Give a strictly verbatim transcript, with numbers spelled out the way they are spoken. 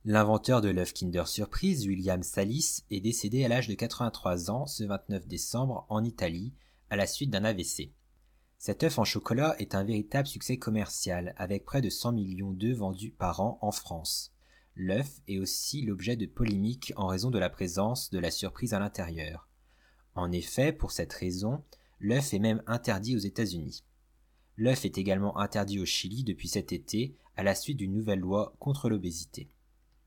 L'inventeur de l'œuf Kinder Surprise, William Salis, est décédé à l'âge de quatre-vingt-trois ans ce vingt-neuf décembre en Italie à la suite d'un A V C. Cet œuf en chocolat est un véritable succès commercial avec près de cent millions d'œufs vendus par an en France. L'œuf est aussi l'objet de polémiques en raison de la présence de la surprise à l'intérieur. En effet, pour cette raison, l'œuf est même interdit aux États-Unis. L'œuf est également interdit au Chili depuis cet été à la suite d'une nouvelle loi contre l'obésité.